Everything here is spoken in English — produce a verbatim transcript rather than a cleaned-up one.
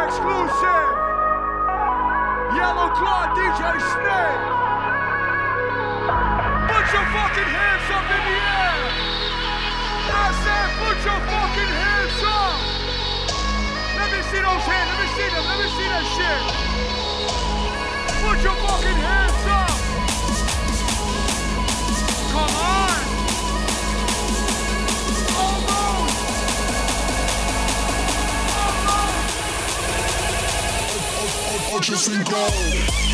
exclusive. Yellow Claw D J Snake. Put your fucking hands up in the air. I said put your fucking hands up. Let me see those hands. Let me see them. Let me see that shit. Put your fucking hands up. Come on. Almost. Almost. Just in gold.